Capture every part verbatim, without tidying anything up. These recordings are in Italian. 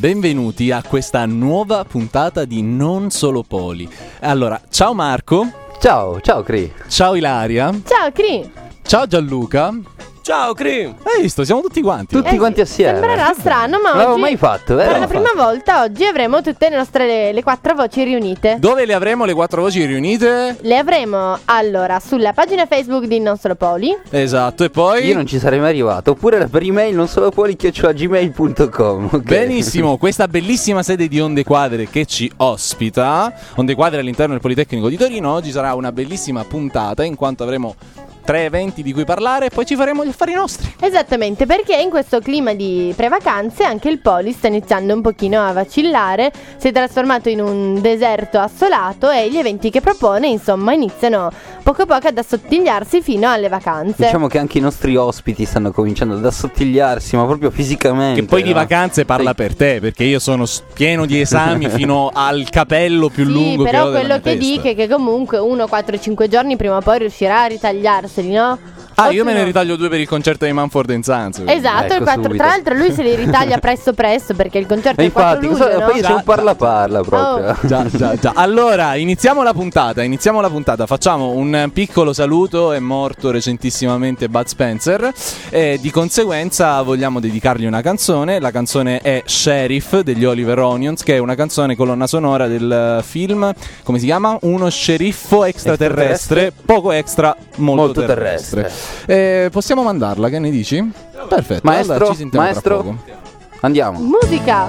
benvenuti a questa nuova puntata di Non Solo Poli. Allora, ciao Marco. Ciao, ciao Cri. Ciao Ilaria. Ciao Cri. Ciao Gianluca. Ciao Cri. Hai visto? Siamo tutti quanti. Tutti Eh, quanti assieme. Sembrerà strano, ma Non l'avevo oggi, mai fatto, vero? per la prima volta oggi avremo tutte le nostre le, le quattro voci riunite. Dove le avremo le quattro voci riunite? Le avremo allora sulla pagina Facebook di Non Solo Poli. Esatto, e poi Io non ci sarei mai arrivato. Oppure per email non solo poli chiocciola gmail punto com. Okay. Benissimo, questa bellissima sede di Onde Quadre che ci ospita, Onde Quadre all'interno del Politecnico di Torino. Oggi sarà una bellissima puntata in quanto avremo tre eventi di cui parlare e poi ci faremo gli affari nostri. Esattamente, perché in questo clima di prevacanze anche il Poli sta iniziando un pochino a vacillare, si è trasformato in un deserto assolato e gli eventi che propone insomma iniziano poco poco ad assottigliarsi fino alle vacanze. Diciamo che anche i nostri ospiti stanno cominciando ad assottigliarsi, ma proprio fisicamente. Che poi di no? vacanze parla Sì. per te, perché io sono s- pieno di esami fino al capello più Sì, lungo che però ho della quello mia che testa. dico è che comunque uno, quattro, cinque giorni prima o poi riuscirà a ritagliarseli, no? Ah, O io tu me ne no? ritaglio due per il concerto di Manford and Sons. quindi. Esatto, Ecco, il quattro, subito. tra l'altro lui se li ritaglia presto presto perché il concerto E è il quattro infatti, luglio, cosa- no? poi c'è un parla parla proprio. Oh. Già, già, già. Allora, iniziamo la puntata, iniziamo la puntata. Facciamo un piccolo saluto, è morto recentissimamente Bud Spencer e di conseguenza vogliamo dedicargli una canzone. La canzone è Sheriff degli Oliver Onions, che è una canzone colonna sonora del film, come si chiama? Uno sceriffo extraterrestre, poco extra, molto, Molto terrestre. terrestre. Eh, possiamo mandarla, che ne dici? Perfetto, Maestro, allora ci sentiamo tra maestro. poco. Andiamo. Musica.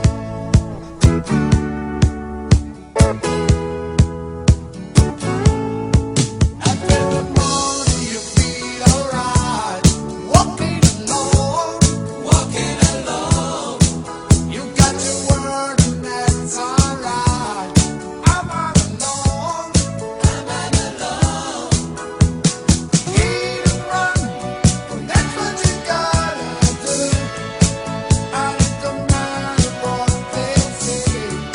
I don't matter what they say.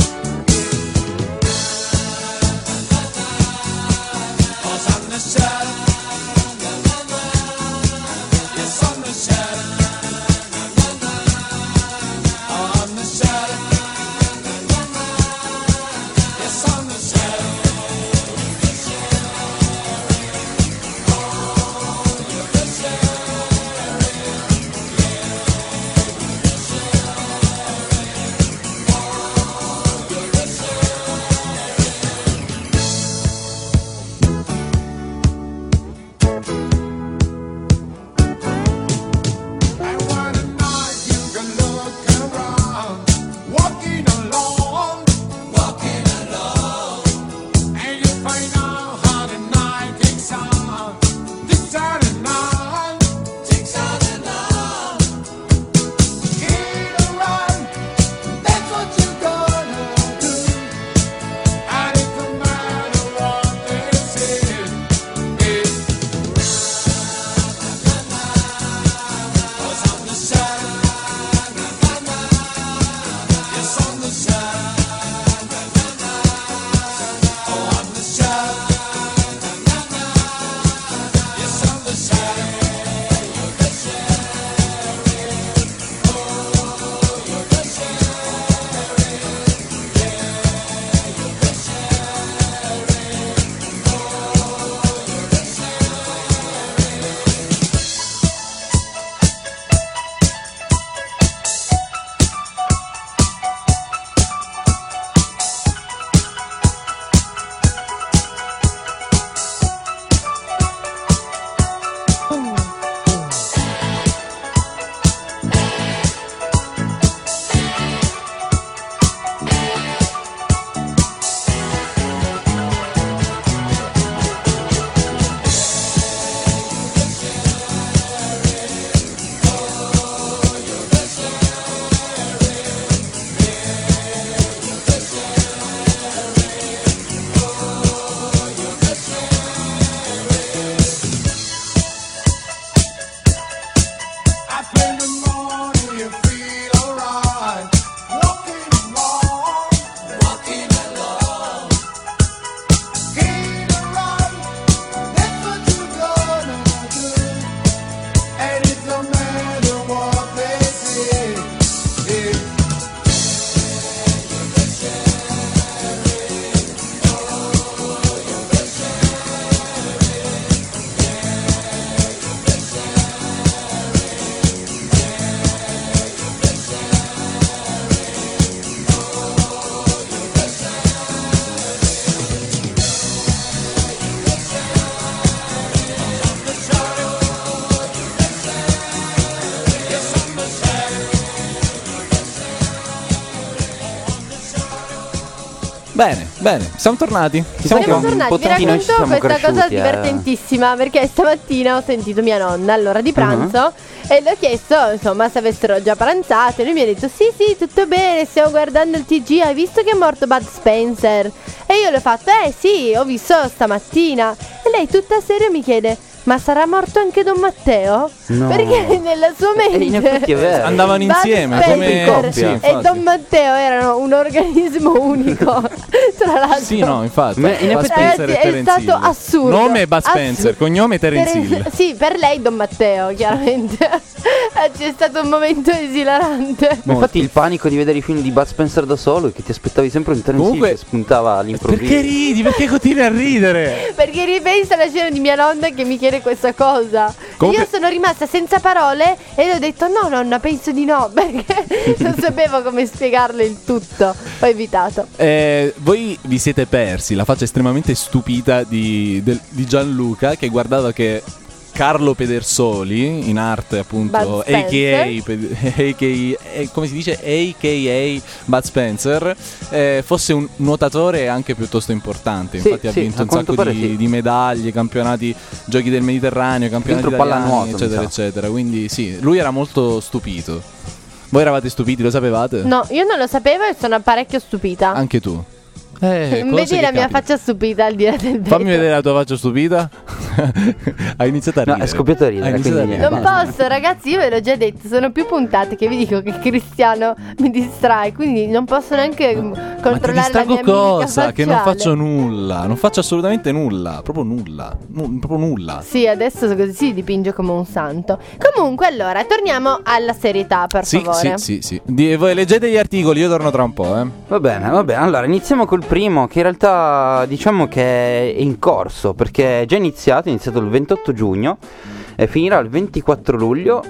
Bene, bene, siamo tornati. Siamo Siamo un tornati, vi pochettino ci racconto siamo questa cosa cresciuti, eh. divertentissima perché stamattina ho sentito mia nonna all'ora di pranzo Uh-huh. e le ho chiesto insomma se avessero già pranzato e lui mi ha detto sì sì tutto bene, stiamo guardando il T G, hai visto che è morto Bud Spencer? E io le ho fatto eh sì, ho visto stamattina e lei tutta seria mi chiede ma sarà morto anche Don Matteo? No. Perché nella sua E mente in effetti è vero. Andavano Bud insieme Spencer come in coppia. sì, e infatti. Don Matteo erano un organismo unico. Tra l'altro Sì, no, infatti. Ma in Bud effetti- Spencer Ragazzi, e è Terence stato Hill. assurdo. Nome Bud Spencer, Assurdo. cognome Terence Terence- Hill. Sì, per lei Don Matteo, chiaramente. Eh, C'è stato un momento esilarante. Ma infatti il panico di vedere i film di Bud Spencer da solo è che ti aspettavi sempre un Terence Hill Comunque- che spuntava all'improvviso. Perché ridi? Perché continui a ridere? Perché ripensa alla scena di mia nonna che mi chiede questa cosa. Comunque- Io sono rimasta senza parole e le ho detto no nonna, penso di no. Perché non sapevo come spiegarle il tutto. Ho evitato. Eh, voi vi siete persi la faccia estremamente stupita di, del- di Gianluca che guardava che Carlo Pedersoli, in arte appunto, Bud a k a. Spencer. Pe- a k a eh, come si dice? a k a. Bud Spencer, eh, fosse un nuotatore anche piuttosto importante. Sì, Infatti ha sì, vinto a un quanto sacco pare di, sì. di medaglie, campionati, giochi del Mediterraneo, campionati Dentro italiani, pallanuoto, mi eccetera, sa. eccetera. Quindi sì, lui era molto stupito. Voi eravate stupiti, lo sapevate? No, io non lo sapevo e sono parecchio stupita. Anche tu. Eh, cose Vedi che la mia capitano. faccia stupita al di là del Fammi vetro. vedere la tua faccia stupita. Hai iniziato a No, ridere. è scoppiato a ridere, Hai iniziato a quindi ridere. Non basta. posso, ragazzi, io ve l'ho già detto, sono più puntate che vi dico che Cristiano mi distrae, quindi non posso neanche mm, Ma ti controllare la distrago mia mimica cosa? Che non facciale. faccio nulla. Non faccio assolutamente nulla. Proprio nulla. Nu- proprio nulla. Sì, adesso così si dipinge come un santo. Comunque, allora, torniamo alla serietà, per Sì, favore. sì, sì, sì. Di- voi leggete gli articoli, io torno tra un po', eh. Va bene, va bene. Allora, iniziamo col primo, che in realtà diciamo che è in corso, perché è già iniziato, è iniziato il ventotto giugno e finirà il ventiquattro luglio.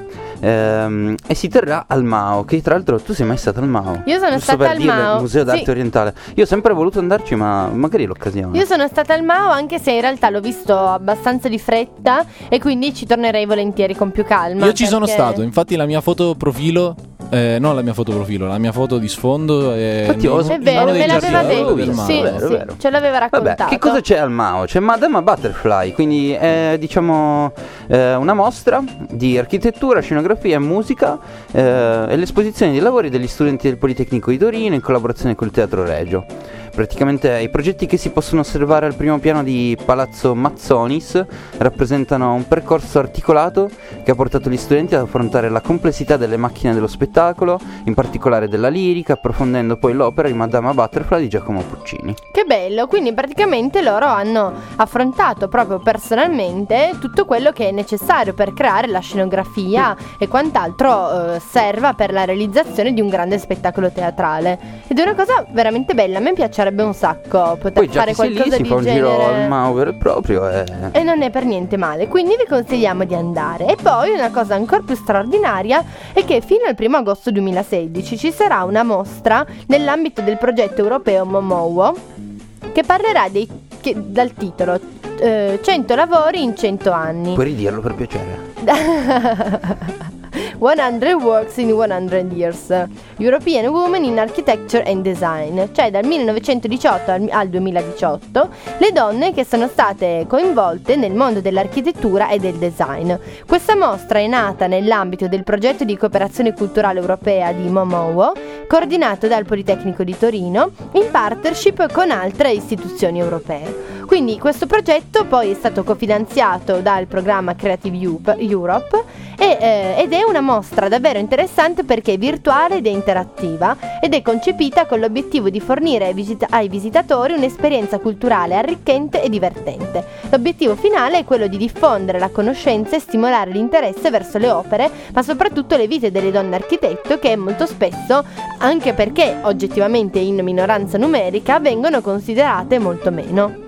Ehm, e si terrà al Mao, che tra l'altro tu sei mai stato al Mao? Io sono Giusto stata per al dirlo, Mao, il Museo d'Arte sì. Orientale. Io ho sempre voluto andarci, ma magari l'occasione. Io sono stata al Mao anche se in realtà l'ho visto abbastanza di fretta e quindi ci tornerei volentieri con più calma. Io ci sono perché- stato, infatti la mia foto profilo. Eh, non la mia foto profilo, la mia foto di sfondo è, Infatti ho- È in vero, uno dei me l'aveva giardini detto. del Mao, Sì, vero, sì, vero. ce l'aveva Vabbè, raccontato. che cosa c'è al Mao? C'è Madama Butterfly, quindi è diciamo eh, una mostra di architettura, scenografia e musica eh, e l'esposizione dei lavori degli studenti del Politecnico di Torino in collaborazione col Teatro Regio. Praticamente i progetti che si possono osservare al primo piano di Palazzo Mazzonis rappresentano un percorso articolato che ha portato gli studenti ad affrontare la complessità delle macchine dello spettacolo, in particolare della lirica, approfondendo poi l'opera di Madama Butterfly di Giacomo Puccini. Che bello, quindi praticamente loro hanno affrontato proprio personalmente tutto quello che è necessario per creare la scenografia e quant'altro eh, serva per la realizzazione di un grande spettacolo teatrale. Ed è una cosa veramente bella, a me piacerebbe un sacco poter Poi già fare che sei lì qualcosa si di fa un genere. giro al Mao vero e proprio e... E non è per niente male, quindi vi consigliamo di andare. E poi una cosa ancora più straordinaria è che fino al primo agosto duemilasedici ci sarà una mostra nell'ambito del progetto europeo Momowo che parlerà dei, che, dal titolo eh, cento lavori in cento anni. Puoi ridirlo per piacere? cento Works in cento Years, European Women in Architecture and Design, cioè dal millenovecentodiciotto al, al duemiladiciotto le donne che sono state coinvolte nel mondo dell'architettura e del design. Questa mostra è nata nell'ambito del progetto di cooperazione culturale europea di Momowo, coordinato dal Politecnico di Torino in partnership con altre istituzioni europee. Quindi questo progetto poi è stato cofinanziato dal programma Creative Europe e, eh, ed è una mostra davvero interessante perché è virtuale ed è interattiva ed è concepita con l'obiettivo di fornire ai, visita- ai visitatori un'esperienza culturale arricchente e divertente. L'obiettivo finale è quello di diffondere la conoscenza e stimolare l'interesse verso le opere, ma soprattutto le vite delle donne architetto che molto spesso, anche perché oggettivamente in minoranza numerica, vengono considerate molto meno.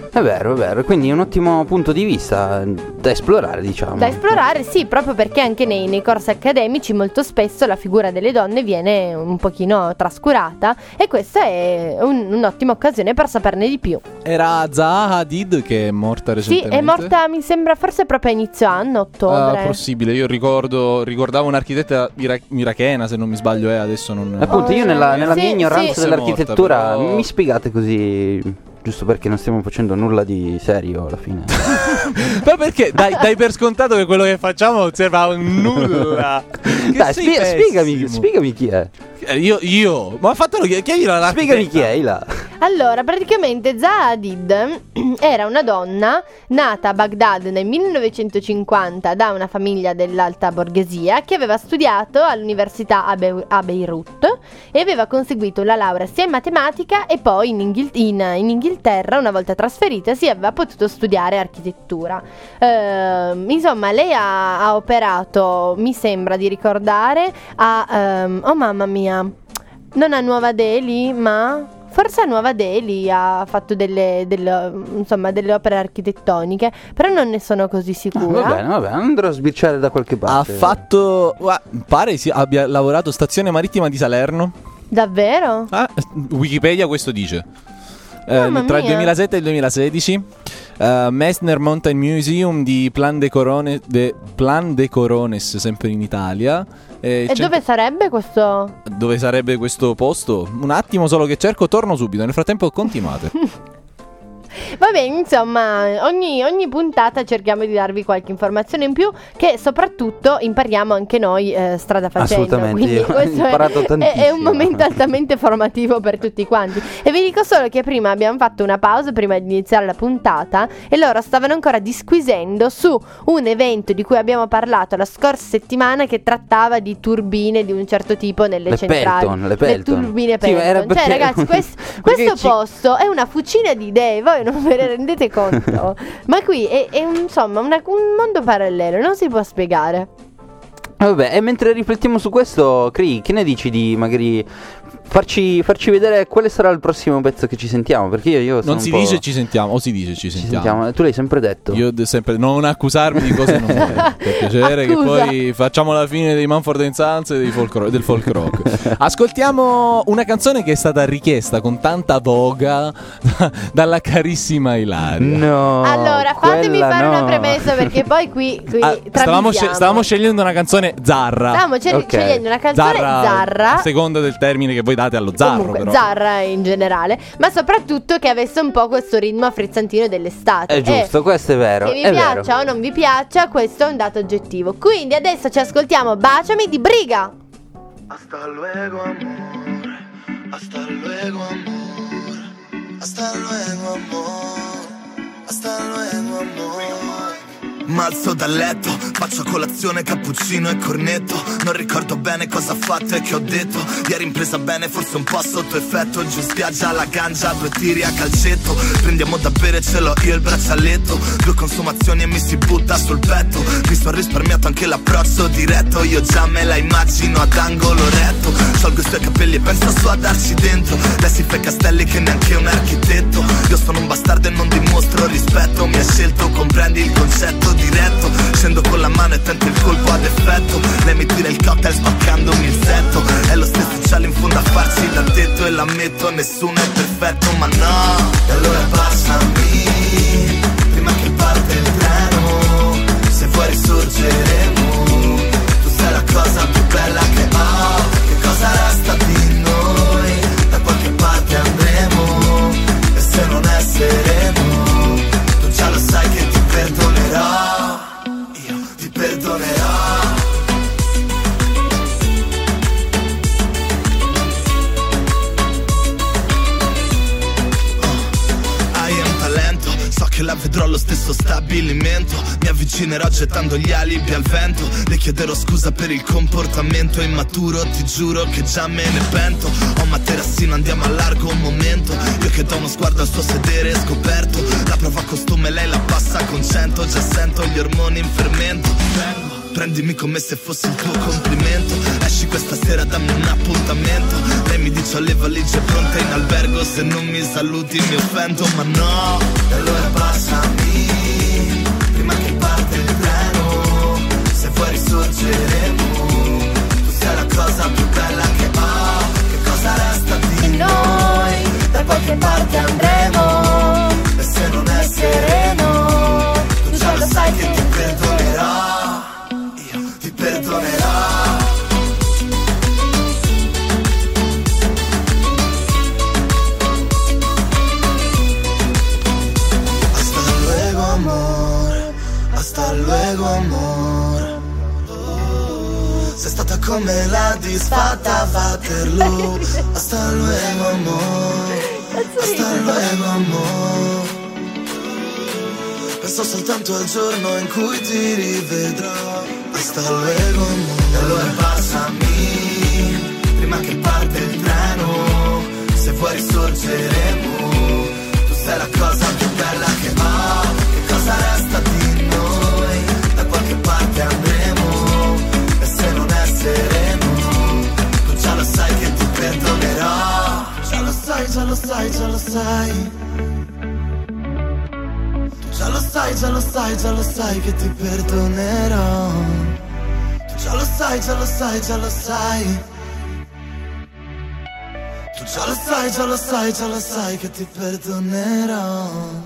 È vero, è vero, quindi è un ottimo punto di vista da esplorare, diciamo. Da esplorare, sì, proprio perché anche nei, nei corsi accademici molto spesso la figura delle donne viene un pochino trascurata e questa è un, un'ottima occasione per saperne di più. Era Zaha Hadid che è morta recentemente. Sì, è morta, mi sembra, forse proprio a inizio anno, ottobre. Ah, possibile, io ricordo, ricordavo un'architetta ira- irachena, se non mi sbaglio, è adesso non... Appunto, io nella, nella Sì, mia ignoranza sì. dell'architettura, Morta, però- mi spiegate così... Giusto perché non stiamo facendo nulla di serio alla fine. Ma perché dai, dai per scontato che quello che facciamo non serve a nulla. Che Dai, sei spie- spiegami, pessimo. spiegami chi è. Eh, Io, io, ma fatelo chi chi è la Spiegami chi è, là. Allora, praticamente Zaha Hadid era una donna nata a Baghdad nel millenovecentocinquanta da una famiglia dell'alta borghesia che aveva studiato all'università a, Be- a Beirut e aveva conseguito la laurea sia in matematica e poi in, Inghil- in, in Inghilterra, una volta trasferita, si aveva potuto studiare architettura. Ehm, insomma, lei ha, ha operato, mi sembra di ricordare, a... ehm, oh mamma mia, non a Nuova Delhi, ma... Forse a Nuova Delhi ha fatto delle, delle, insomma, delle opere architettoniche, però non ne sono così Ah, sicura. va bene, va bene, andrò a sbirciare da qualche Ha parte. fatto, gua- pare si abbia lavorato stazione marittima di Salerno. Davvero? Ah, Wikipedia questo dice. Eh, Mamma tra il mia. duemilasette e il duemilasedici. eh, Messner Mountain Museum di Plan de, Corone, de Plan de Corones, sempre in Italia. Eh, E cent- dove sarebbe questo? dove sarebbe questo posto? Un attimo solo che cerco, torno subito. Nel frattempo continuate. Va bene, insomma, ogni, ogni puntata cerchiamo di darvi qualche informazione in più che soprattutto impariamo anche noi eh, strada facendo. Assolutamente, Quindi io ho questo è, imparato è, tantissimo. è un momento altamente formativo per tutti quanti. E vi dico solo che prima abbiamo fatto una pausa prima di iniziare la puntata e loro stavano ancora disquisendo su un evento di cui abbiamo parlato la scorsa settimana che trattava di turbine di un certo tipo nelle Le centrali. Pelton, le Pelton. turbine Sì, ma era Pelton. Cioè, perché- ragazzi, quest- perché questo ci- posto è una fucina di idee, voi non ve ne rendete conto. Ma qui è, è un- insomma una- un mondo parallelo, non si può spiegare. Vabbè, e mentre riflettiamo su questo, Cri, che ne dici di magari farci, farci vedere quale sarà il prossimo pezzo che ci sentiamo? Perché io, io sono Non un si po'... dice ci sentiamo, o si dice ci ci sentiamo. sentiamo. Tu l'hai sempre detto. Io de- sempre non accusarmi di cose non vere, per piacere, che Accusa. poi facciamo la fine dei Mumford and Sons e dei folk ro- del folk rock. Ascoltiamo una canzone che è stata richiesta con tanta voga dalla carissima Ilaria. No. Allora, fatemi quella fare no. una premessa perché poi qui, qui Ah, stavamo, travisiamo. sce- stavamo scegliendo una canzone zarra. Stavamo ce- Ok. scegliendo una canzone zarra, a seconda del termine che voi date allo zarro, comunque, però. zarra in generale, ma soprattutto che avesse un po' questo ritmo frizzantino dell'estate. È giusto, E questo è vero. che vi è piaccia vero. o non vi piaccia, questo è un dato oggettivo. Quindi adesso ci ascoltiamo Baciami di Briga. Hasta luego, amor. Hasta luego, amor. Hasta luego, amor. Hasta luego, amor. M'alzo dal letto, faccio colazione, cappuccino e cornetto. Non ricordo bene cosa ho fatto e che ho detto. Ieri impresa bene, forse un po' sotto effetto. Giù in spiaggia, la ganja, due tiri a calcetto. Prendiamo da bere, ce l'ho io il braccialetto. Due consumazioni e mi si butta sul petto. Mi sono risparmiato anche l'approccio diretto. Io già me la immagino ad angolo retto. Sciolgo i suoi capelli e penso su a darci dentro. Lei si fa i castelli che neanche un architetto. Io sono un bastardo e non dimostro rispetto. Mi ha scelto, comprendi il concetto diretto. Scendo con la mano e tento il colpo ad effetto. Lei mi tira il cocktail spaccandomi il setto. È lo stesso cielo in fondo a farci da tetto. E l'ammetto, nessuno è perfetto, ma no. E allora passami prima che parte il treno. Se vuoi risorgeremo. Tu sei la cosa più bella che ho. Che cosa resta di noi? Da qualche parte andremo. E se non è sereno, tu già lo sai che ti perdonerò. Io ti perdonerò. Hai un talento, so che la vedrò allo stesso stabilimento. Mi avvicinerò gettando gli alibi al vento. Le chiederò scusa per il comportamento immaturo. Ti giuro che già me ne pento. Ho materassino, andiamo a largo un momento. Io che do uno sguardo al suo sedere scoperto. La prova costume, lei la passa con cento. Già sento gli ormoni in fermento. Vengo prendimi come se fosse il tuo complimento. Esci questa sera, dammi un appuntamento. Lei mi dice ho le valigie pronte in albergo, se non mi saluti mi offendo, ma no. E allora passami, prima che parte il treno, se vuoi risorgeremo. Tu sei la cosa più bella che ho, che cosa resta di noi? Da qualche parte andremo, e se non è sereno, tu già lo sai che ti perdonerò, io ti perdonerò. Hasta luego amor, hasta luego amor. Sei stata come la disfatta Waterloo. Hasta luego amor, hasta luego amor. Penso soltanto al giorno in cui ti rivedrò. Hasta luego amor. E allora passami, prima che parte il treno, se vuoi risorgeremo. Tu sei la cosa più bella che ho, che cosa resta di noi? Da qualche parte andremo, e se non è sereno, tu già lo sai che ti perdonerò. Già lo sai, già lo sai, già lo sai. Già lo sai, già lo sai, già lo sai che ti perdonerò. Tu già lo sai, già lo sai, già lo sai. Tu già lo sai, già lo sai, già lo sai che ti perdonerò.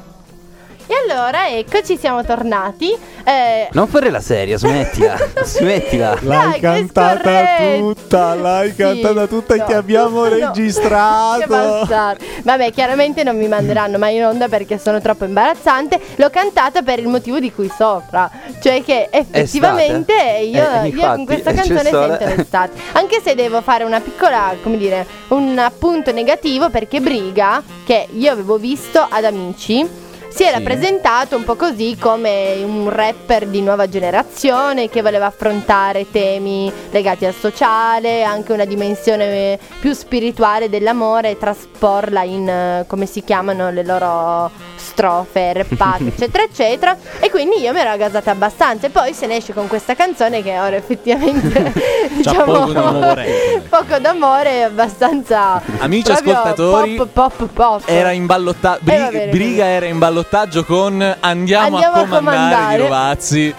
E allora eccoci, siamo tornati. eh, Non fare la serie, smettila. Smettila. L'hai Dai, che cantata scorretto. tutta, l'hai Sì, cantata tutta e no, ti abbiamo no. Che registrato. bastardo. Vabbè, chiaramente non mi manderanno mai in onda perché sono troppo imbarazzante. L'ho cantata per il motivo di cui sopra, cioè che effettivamente io, Eh, io infatti, con questa c'è canzone sole. sento l'estate. Anche se devo fare una piccola, come dire, un appunto negativo, perché Briga, che io avevo visto ad Amici, si era Sì. presentato un po' così come un rapper di nuova generazione che voleva affrontare temi legati al sociale, anche una dimensione più spirituale dell'amore, e trasporla in, eh, come si chiamano le loro strofe, rappate, eccetera, eccetera. E quindi io mi ero gasata abbastanza. E poi se ne esce con questa canzone che ora effettivamente diciamo poco d'amore. poco d'amore e abbastanza Amici proprio ascoltatori, pop, pop, pop. Era in ballotta- Eh, va bene, Briga così. era in ballottaggio con Andiamo, Andiamo a a comandare, comandare. i Rovazzi.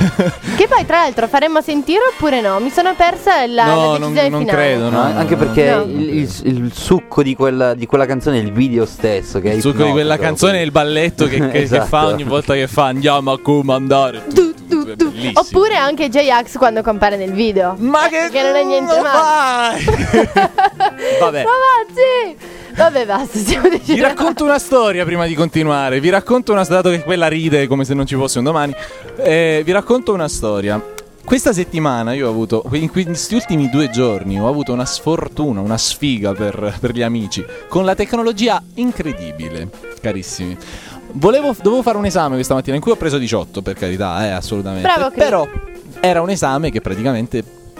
Che poi tra l'altro faremo sentire oppure no? Mi sono persa la, No, la non- decisione non finale. credo, No, no. anche perché No. il, il- il succo di quella, di quella canzone è il video stesso, che è Il succo di quella ipnotico, canzone è il balletto che, che- che Esatto. fa ogni volta che fa Andiamo a comandare. Tu, tu, tu. Bellissimo. Oppure anche J-Ax quando compare nel video. Ma Eh, che, che non è niente lo male. fai? Vabbè. Ragazzi, vabbè, basta, siamo decisi. Vi racconto una storia prima di continuare. Vi racconto una storia, dato che quella ride come se non ci fosse un domani. Eh, vi racconto una storia. Questa settimana io ho avuto, in questi ultimi due giorni, ho avuto una sfortuna, una sfiga per, per gli amici, con la tecnologia incredibile, carissimi. Volevo, dovevo fare un esame questa mattina in cui ho preso diciotto, per carità, eh, assolutamente. Bravo, Chris. Però era un esame che praticamente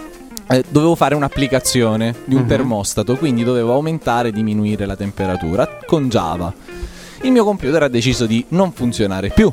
eh, dovevo fare un'applicazione di un Mhm. termostato, quindi dovevo aumentare e diminuire la temperatura con Java. Il mio computer ha deciso di non funzionare più.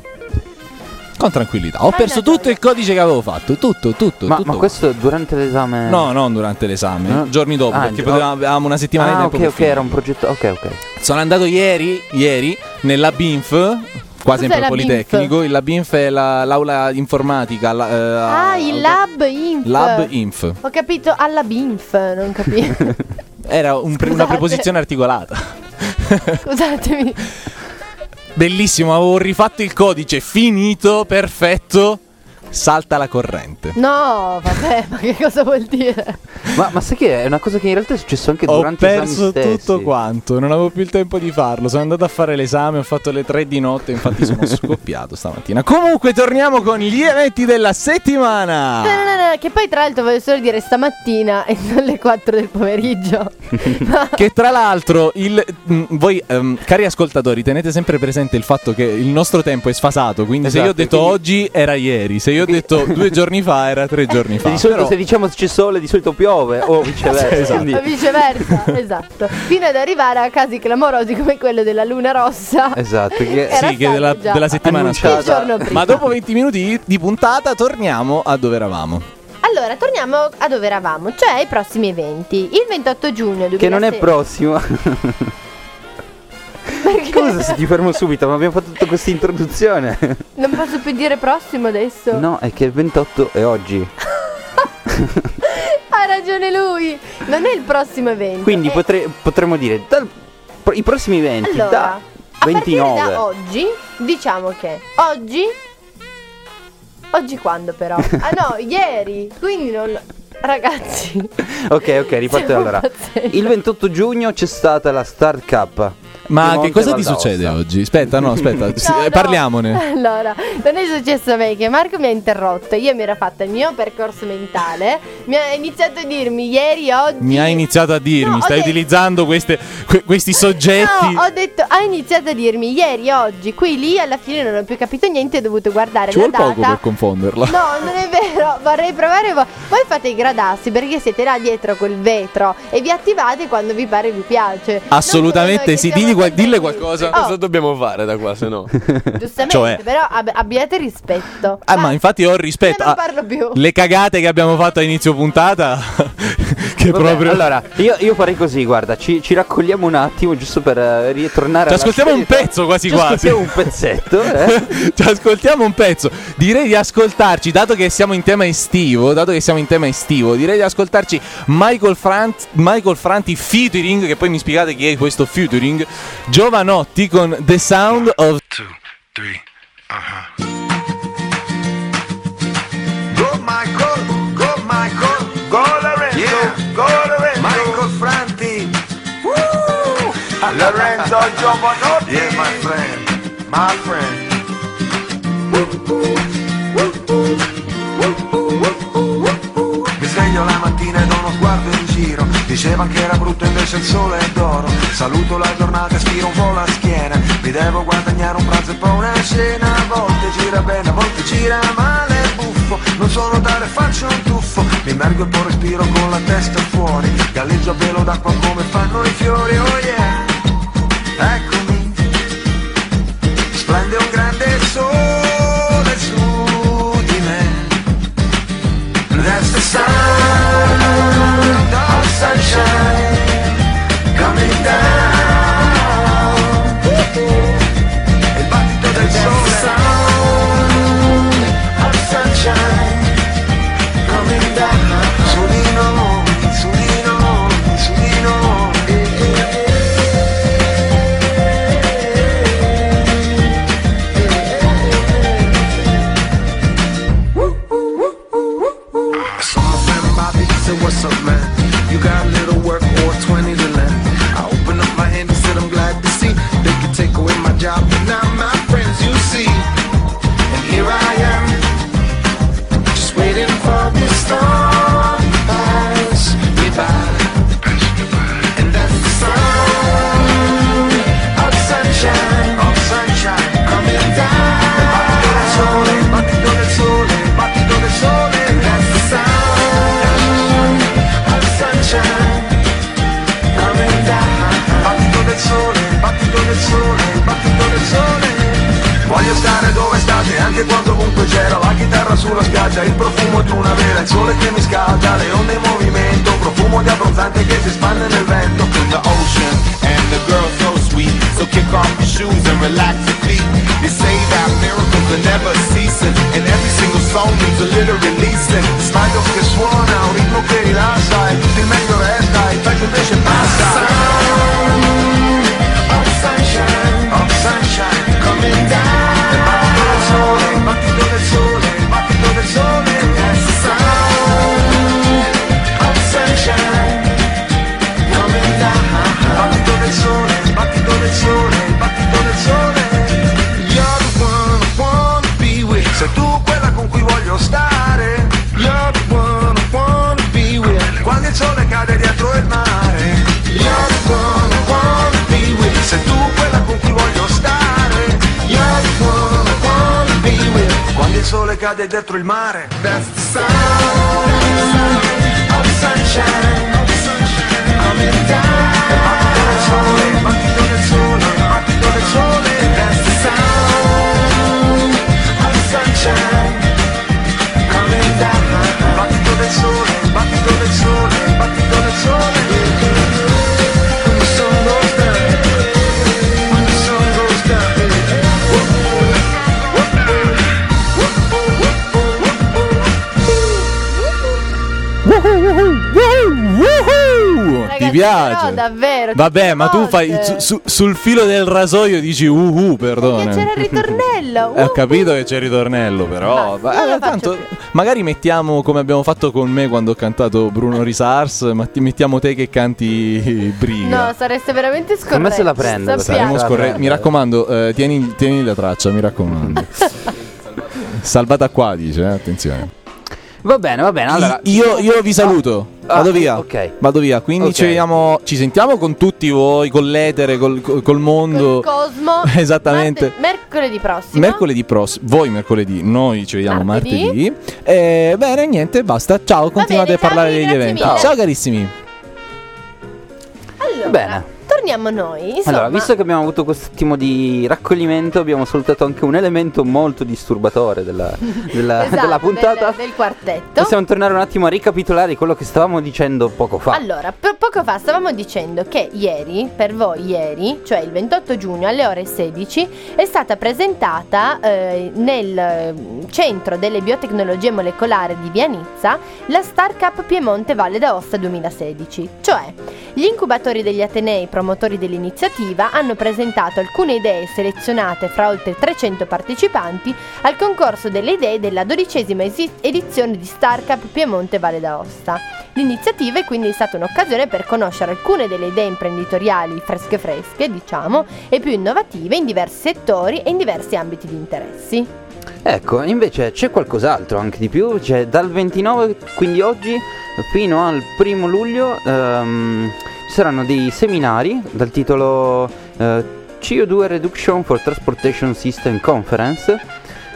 Con tranquillità. Ho perso tutto il codice che avevo fatto. Tutto, tutto. Ma, tutto. ma questo durante l'esame? No, non durante l'esame, No? giorni dopo, Ah, perché oh. potevamo, avevamo una settimana Ah, di tempo ok, per ok, finire. era un progetto. Ok, ok. Sono andato ieri, ieri, nella B I N F, qua sempre Cos'è la Politecnico. La B I N F è la- l'aula informatica. la- eh, Ah, il Lab Inf. Lab Inf. Ho capito alla Binf, non capivo. Era un pre- una Scusate. preposizione articolata. Scusatemi. Bellissimo, avevo rifatto il codice, finito, perfetto. Salta la corrente. No, vabbè, ma che cosa vuol dire? Ma, ma sai che è una cosa che in realtà è successo anche Ho durante gli esami perso stessi. tutto quanto, non avevo più il tempo di farlo. Sono andato a fare l'esame, ho fatto le tre di notte, infatti sono scoppiato stamattina. Comunque torniamo con gli eventi della settimana. No, no, no, no, che poi tra l'altro voglio solo dire stamattina e non alle quattro del pomeriggio. Che tra l'altro il, mh, voi ehm, cari ascoltatori tenete sempre presente il fatto che il nostro tempo è sfasato. Quindi se io ho Esatto, detto quindi- oggi era ieri, se io io ho detto due giorni fa, era tre giorni fa. Di solito però... se diciamo c'è sole, di solito piove o viceversa. Esatto. Quindi... O viceversa, esatto. Fino ad arrivare a casi clamorosi come quello della luna rossa. Esatto, che Era Sì, che della, già della settimana annunciata. il giorno prima. Ma dopo venti minuti di puntata torniamo a dove eravamo. Allora, torniamo a dove eravamo, cioè ai prossimi eventi. Il ventotto giugno duemilasei. che non è prossimo. Perché? Scusa se ti fermo subito, ma abbiamo fatto tutta questa introduzione. Non posso più dire prossimo adesso. No, è che il ventotto è oggi. Ha ragione lui. Non è il prossimo evento. Quindi è... potre- potremmo dire dal, pro- i prossimi eventi Allora, da a ventinove. partire da oggi, diciamo che oggi Oggi quando però? Ah no, ieri. Quindi non ragazzi. Ok, ok, riparto Stiamo allora. impazzendo. Il ventotto giugno c'è stata la Start Cup. Ma di che cosa Monte ti Val succede d'Aosta. oggi? Aspetta, no, aspetta, sì, No, eh, no. parliamone. Allora, non è successo a me che Marco mi ha interrotto. Io mi ero fatta il mio percorso mentale. Mi ha iniziato a dirmi ieri, oggi. Mi ha iniziato a dirmi, No, ho stai detto- utilizzando queste, que- questi soggetti. No, ho detto, ha iniziato a dirmi ieri, oggi, qui, lì, alla fine non ho più capito niente, ho dovuto guardare Ci la vuole data. poco per confonderla. No, non è vero, vorrei provare voi. Voi fate i gradassi perché siete là dietro quel vetro e vi attivate quando vi pare e vi piace. Assolutamente Non come noi sì, che siamo digli qua- contenti. dille qualcosa. Oh, Cosa dobbiamo fare da qua se no? giustamente, Cioè- però ab- abbiate rispetto. Ah, ma infatti ho rispetto. Io non Ah, parlo più. le cagate che abbiamo fatto a inizio puntata. che Vabbè, proprio. Allora, io, io farei così, guarda, ci, ci raccogliamo un attimo giusto per eh, ritornare Ci alla ascoltiamo un serietà. pezzo quasi Ci quasi. ascoltiamo un pezzetto, eh? Ci ascoltiamo un pezzo. Direi di ascoltarci, dato che siamo in tema estivo, dato che siamo in tema estivo, direi di ascoltarci Michael, Frant- Michael Franti featuring, che poi mi spiegate chi è questo featuring, Giovanotti con The Sound of Two, three, uh-huh. Go Michael, go Michael, go Lorenzo, yeah. Go Lorenzo, Michael Franti, woo! Lorenzo Giovanotti, yeah my friend, my friend. Mi sveglio la mattina e do uno sguardo in giro. Diceva che era brutto invece il sole è d'oro. Saluto la giornata e stiro un po' la schiena. Mi devo guadagnare un pranzo e poi una cena. A volte gira bene, a volte gira male, buffo. Non so nuotare, faccio un tuffo. Mi immergo e poi respiro con la testa fuori. Galleggio a velo d'acqua come fanno i fiori. Oh yeah, eccomi. Splende un grande sole su di me. That's the sound of sunshine coming down. Il battito del sole. Sound of sunshine coming down. Su di noi, su di noi, su di noi. Saw Sam Bobby, said what's up man? You got a little work or twenty to lend. I opened up my hand and said I'm glad to see they could take away my job, but now my friends you see. And here I am, just waiting for this storm to pass me by. And that's the sound of sunshine, of sunshine coming down. Il battito del sole, il battito del sole, il battito del sole. And that's the sound of sunshine coming down. Il battito del sole, il battito del sole, il battito del sole. Voglio stare dove state, anche quando ovunque c'era la chitarra sulla spiaggia, il profumo di una vera, il sole che mi scalda, le onde in movimento, profumo di abbronzante che si spande nel vento. In the ocean, and the girl's so sweet. So kick off your shoes and relax your feet. They say that miracles are never ceasing, and every single song needs a little releasing. Sbaglio che suona, un ritmo che rilassa, e tutto il meglio resta, il peggio invece passa. Of sunshine, Of sunshine, coming down. il battito del sole, il battito del sole, il battito del sole. That's the sound of sunshine coming down. Il battito del sole, il battito del sole, il battito del sole. You're the one I wanna be with. Sei tu quella con cui voglio stare. You're the one I wanna be with. Quando il sole cade dietro il mare. You're the one I wanna be with. Sei tu quella con cui voglio stare. You're the one I wanna be with. Quando il sole cade dentro il mare. That's the sound of sunshine, coming down. Battito del sole, battito del sole, battito del sole. That's the sound of sunshine, coming down. Battito del sole, battito del sole, battito del sole. When the sun goes down, when the sun goes down. Ti piace? Però davvero. Vabbè, che ma tu fai forte. su- su- sul filo del rasoio dici uhu, perdona. Perché c'era il ritornello. Eh, Ho Uh, capito che c'è il ritornello, però. Basta, non eh, lo faccio tanto, più. magari mettiamo come abbiamo fatto con me quando ho cantato Bruno Risars. Ma ti mettiamo te che canti Briga. No, sareste veramente scorretti. Con me se la prende, lo sai. sappiate. Saremo la scorre- prendo. Mi raccomando, eh, tieni, tieni la traccia, mi raccomando. Salvata qua, dice, eh, attenzione. Va bene, va bene. Allora, io, io vi saluto. Ah, Vado via. ok. Vado via. Quindi Ok. ci vediamo. Ci sentiamo con tutti voi, con l'etere, col, col Con mondo. il Cosmo. Esattamente. Marte- mercoledì prossimo. Mercoledì prossimo, voi mercoledì, noi ci vediamo Martedì. martedì. E bene, niente, basta. Ciao, continuate bene, a parlare ciao, degli grazie eventi. mille. Ciao carissimi. Allora, Bene. torniamo noi. Insomma, allora, visto che abbiamo avuto questo attimo di raccoglimento, abbiamo salutato anche un elemento molto disturbatore della, della, esatto, della puntata. del, del quartetto. Possiamo tornare un attimo a ricapitolare quello che stavamo dicendo poco fa. Allora, per poco fa stavamo dicendo che ieri, per voi ieri, cioè il ventotto giugno alle ore sedici, è stata presentata eh, nel eh, Centro delle Biotecnologie Molecolari di Vianizza la Startup Piemonte Valle d'Aosta duemilasedici. Cioè, gli incubatori degli atenei promotori dell'iniziativa hanno presentato alcune idee selezionate fra oltre trecento partecipanti al concorso delle idee della dodicesima esi- edizione di Startup Piemonte Valle d'Aosta. L'iniziativa è quindi stata un'occasione per conoscere alcune delle idee imprenditoriali fresche fresche, diciamo, e più innovative in diversi settori e in diversi ambiti di interessi. Ecco, invece c'è qualcos'altro anche di più. C'è dal ventinove, quindi oggi, fino al primo luglio ehm, ci saranno dei seminari dal titolo eh, C O due Reduction for Transportation System Conference.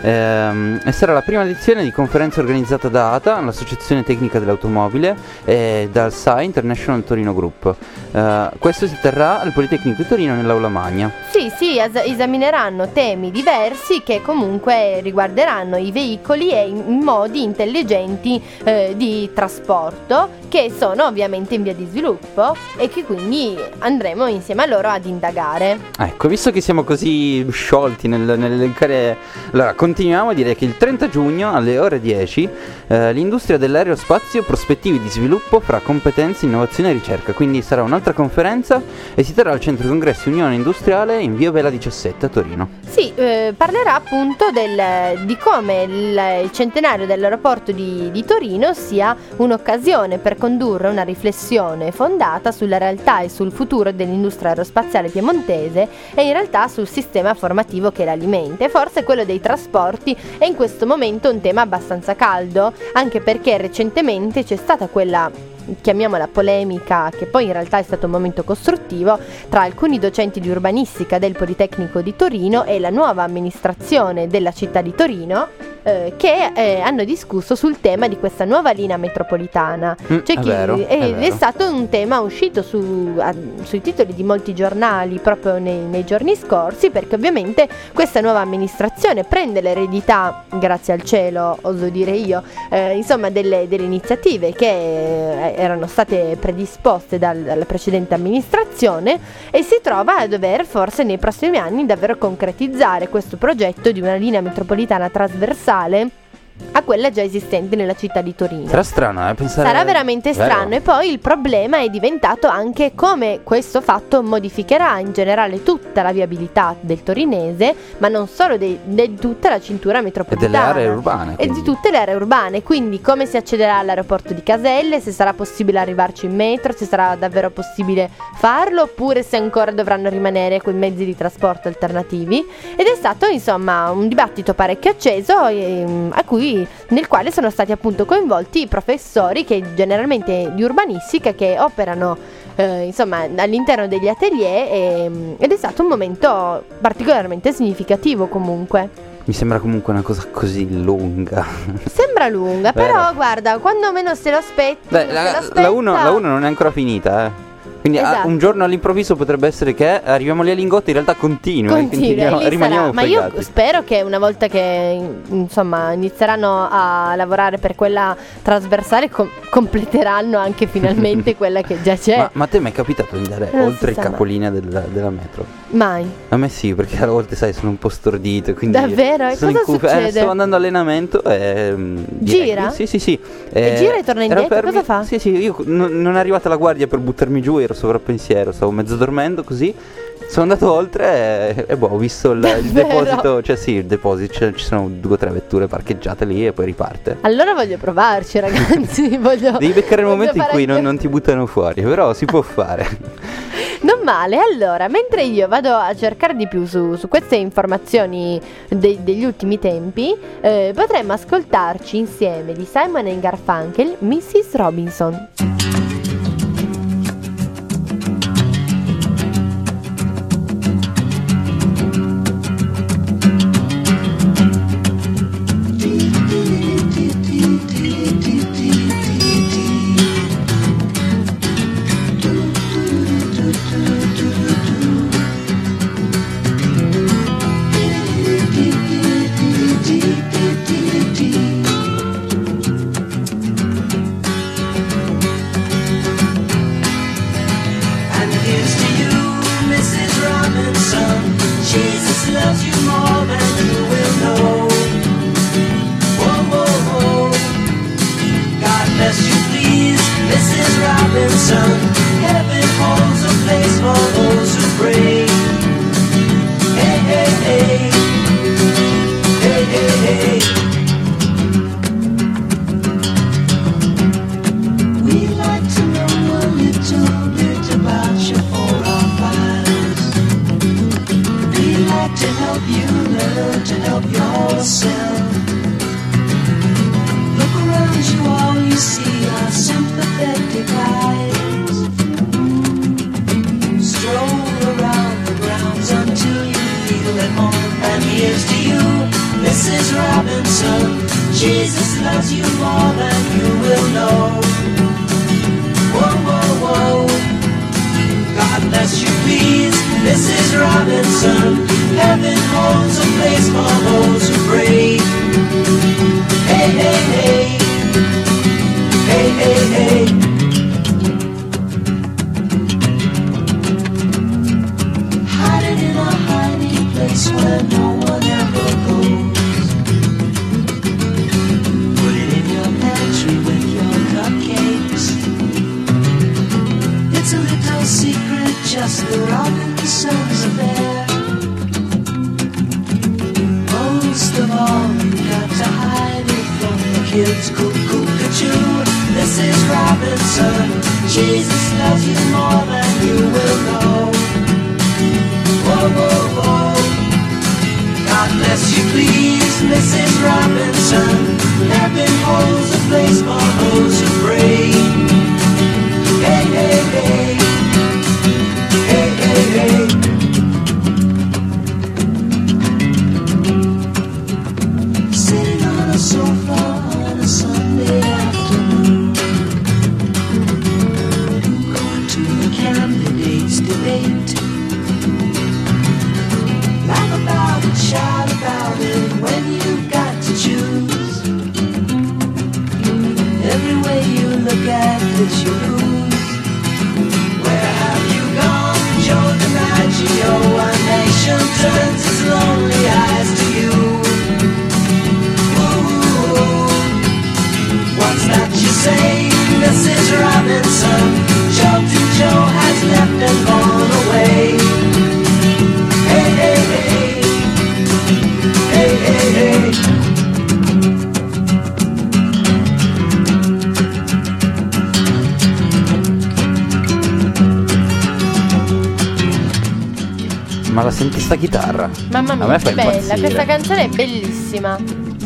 Ehm, e sarà la prima edizione di conferenza organizzata da A T A, l'Associazione Tecnica dell'Automobile, e dal S A I International Torino Group. Eh, questo si terrà al Politecnico di Torino nell'Aula Magna. Sì, sì, es- esamineranno temi diversi che comunque riguarderanno i veicoli e i i modi intelligenti eh, di trasporto, che sono ovviamente in via di sviluppo e che quindi andremo insieme a loro ad indagare. Ecco, visto che siamo così sciolti nel, nell'elencare, allora continuiamo a dire che il trenta giugno alle ore dieci eh, l'industria dell'aerospazio, prospettive di sviluppo fra competenze, innovazione e ricerca. Quindi sarà un'altra conferenza e si terrà al Centro Congressi Unione Industriale in via Vela diciassette a Torino. Sì, eh, parlerà appunto del, di come il, il centenario dell'aeroporto di, di Torino sia un'occasione per condurre una riflessione fondata sulla realtà e sul futuro dell'industria aerospaziale piemontese e in realtà sul sistema formativo che l'alimenta. E forse quello dei trasporti è in questo momento un tema abbastanza caldo, anche perché recentemente c'è stata quella, chiamiamola polemica, che poi in realtà è stato un momento costruttivo, tra alcuni docenti di urbanistica del Politecnico di Torino e la nuova amministrazione della città di Torino, eh, che eh, hanno discusso sul tema di questa nuova linea metropolitana. Mm, C'è è chi- vero, e- è è, vero. stato un tema uscito su, a- sui titoli di molti giornali proprio nei, nei giorni scorsi, perché ovviamente questa nuova amministrazione prende l'eredità, grazie al cielo oso dire io, eh, insomma delle, delle iniziative che eh, erano state predisposte dal- dalla precedente amministrazione e si trova a dover forse nei prossimi anni davvero concretizzare questo progetto di una linea metropolitana trasversale a quella già esistente nella città di Torino. Sarà strano, eh, pensare. Sarà veramente Vero? strano. E poi il problema è diventato anche come questo fatto modificherà in generale tutta la viabilità del torinese, ma non solo di tutta la cintura E metropolitana delle aree urbane. e di quindi. tutte le aree urbane. Quindi come si accederà all'aeroporto di Caselle, se sarà possibile arrivarci in metro, se sarà davvero possibile farlo, oppure se ancora dovranno rimanere quei mezzi di trasporto alternativi. Ed è stato insomma un dibattito parecchio acceso, ehm, a cui nel quale sono stati appunto coinvolti i professori che generalmente di urbanistica che operano eh, insomma all'interno degli atelier, e, ed è stato un momento particolarmente significativo comunque. Mi sembra comunque una cosa così lunga. Sembra lunga, Vero. però guarda, quando meno se lo aspetti, Beh, se la, lo aspetta- la uno non è ancora finita, eh. Quindi ah, Esatto. un giorno all'improvviso potrebbe essere che arriviamo lì a Lingotto, in realtà continua, e quindi Continua, rimaniamo- e lì rimaniamo sarà. Ma io fregati. spero che una volta che insomma inizieranno a lavorare per quella trasversale com- completeranno anche finalmente quella che già c'è. Ma, ma a te mi è capitato di andare Non oltre si il sa capolinea della, della metro? Mai. A me sì, perché a volte sai sono un po' stordito, quindi Davvero? E sono cosa in cuffia. Eh, succede? stavo andando all'allenamento e mm, direi- Gira? Sì, sì, sì. E gira e torna ero indietro? fermi- Cosa fa? Sì, sì, io non, non è arrivata la guardia per buttarmi giù, ero sovrappensiero, stavo mezzo dormendo così. Sono andato oltre e, e boh, ho visto il, il Davvero? deposito, cioè sì, il deposito, cioè, ci sono due o tre vetture parcheggiate lì e poi riparte. Allora voglio provarci, ragazzi. voglio, Devi beccare il voglio momento in fare cui non, anche- non ti buttano fuori, però si può fare. Non male, allora, mentre io vado a cercare di più su, su queste informazioni de- degli ultimi tempi, eh, potremmo ascoltarci insieme di Simon and Garfunkel, missus Robinson. And here's to you, Missus Robinson. Jesus loves you more than you will know. Whoa, whoa, whoa. God bless you, please, Missus Robinson. Heaven holds a place for those who pray. Hey, hey, hey. Hey, hey, hey. We'd like to know a little bit about your forefathers. We'd like to help you learn to help yourself. Look around you, all you see are sympathetic eyes. Stroll around the grounds until you feel at home. And here's to you, Missus Robinson. Jesus loves you more than you will know. Whoa, whoa, whoa. God bless you, please, Missus Robinson. Heaven holds a place for those who pray. Hey, hey, hey. Hey, hey, hey. Hiding in a hiding place where no one ever goes. Put it in your pantry with your cupcakes. It's a little secret, just the Robinsons are there. Most of all, you got to hide it from the kids. Cuckoo-cuckoo, Missus Robinson. Jesus loves you more than you will know. Whoa, whoa, whoa. God bless you, please, Missus Robinson. Heaven holds a place for those who pray. Hey, hey, hey. Hey, hey, hey. Sitting on a sofa on a Sunday afternoon, going to the candidates' debate. Laugh about it, shout about it when you've got to choose. Every way you look at it, you lose. Where have you gone, Joe DiMaggio? A nation turns its lonely eyes to you. Ooh, what's that you say, Missus Robinson? Joe to Joe has left and gone away. Hey, hey, hey. Hey, hey, hey. Ma la senti sta chitarra? Mamma A mia, me fa che bella, impazzire. questa canzone è bellissima.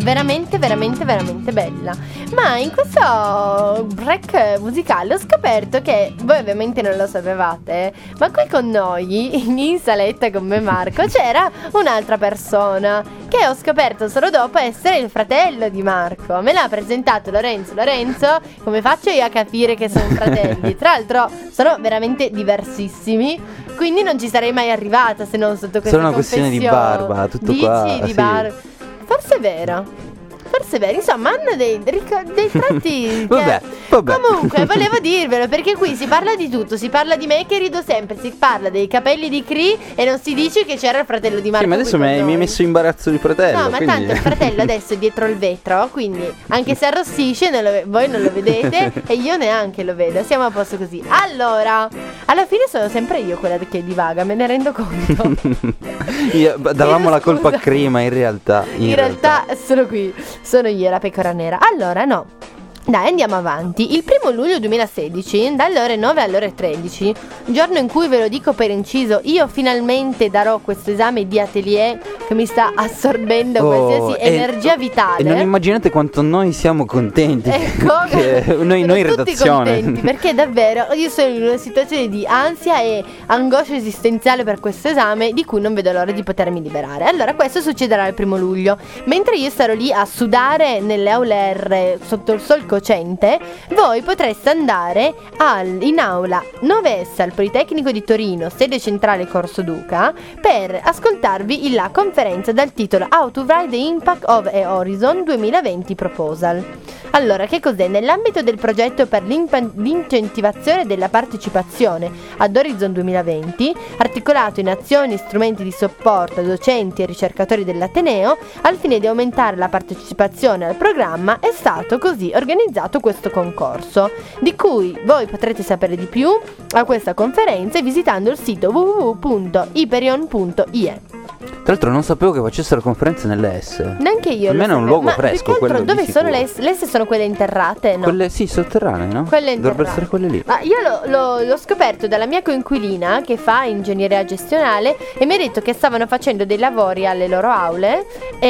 veramente, veramente, veramente bella. Ma in questo break musicale ho scoperto che voi ovviamente non lo sapevate, ma qui con noi, in saletta con me e Marco, c'era un'altra persona che ho scoperto solo dopo essere il fratello di Marco. Me l'ha presentato Lorenzo. Lorenzo, come faccio io a capire che sono fratelli? Tra l'altro sono veramente diversissimi, quindi non ci sarei mai arrivata se non sotto questa Solo una questione di barba, tutto Dici, qua, di sì. barba. Forse è vero. Forse è vero, insomma, hanno dei, dei tratti che... Vabbè, vabbè. Comunque, volevo dirvelo, perché qui si parla di tutto. Si parla di me che rido sempre, si parla dei capelli di Cree e non si dice che c'era il fratello di Marco. Sì, ma adesso qui mi con hai, mi hai noi. messo in imbarazzo di fratello. No, ma quindi... tanto il fratello adesso è dietro il vetro, quindi anche se arrossisce non lo ve- voi non lo vedete e io neanche lo vedo. Siamo a posto così. Allora, alla fine sono sempre io quella che divaga, me ne rendo conto. Io, davamo Chiedo la colpa scusa. a Cree, ma in realtà In, realtà, sono qui, sono io la pecora nera. Allora no, dai, andiamo avanti. Il primo luglio duemilasedici, dalle ore nove alle ore tredici, giorno in cui, ve lo dico per inciso, io finalmente darò questo esame di atelier che mi sta assorbendo Oh, qualsiasi e- energia vitale. E non immaginate quanto noi siamo contenti. Ecco, che noi, sono noi in tutti redazione. contenti, perché davvero io sono in una situazione di ansia e angoscia esistenziale per questo esame, di cui non vedo l'ora di potermi liberare. Allora, questo succederà il primo luglio. Mentre io sarò lì a sudare nelle aule R sotto il sol cocente, voi potreste andare al, in aula nove S al Politecnico di Torino, sede centrale Corso Duca, per ascoltarvi il- la conferenza dal titolo How to Write the Impact of a Horizon duemilaventi Proposal. Allora, che cos'è? Nell'ambito del progetto per l'imp- l'incentivazione della partecipazione ad Horizon duemilaventi, articolato in azioni e strumenti di supporto a docenti e ricercatori dell'Ateneo, al fine di aumentare la partecipazione al programma, è stato così organizzato questo concorso, di cui voi potrete sapere di più a questa conferenza visitando il sito w w w punto iperion punto i e. Tra l'altro non sapevo che facessero conferenze nelle S. Neanche io. Almeno lo è un sapevo. luogo Ma fresco, più che altro, quello di dove sono sicuro. le S? Le S sono quelle interrate, no? Quelle sì, sotterranee, no? Quelle Dovrebbero interrate. essere quelle lì. Ma io lo- lo- l'ho scoperto dalla mia coinquilina che fa ingegneria gestionale e mi ha detto che stavano facendo dei lavori alle loro aule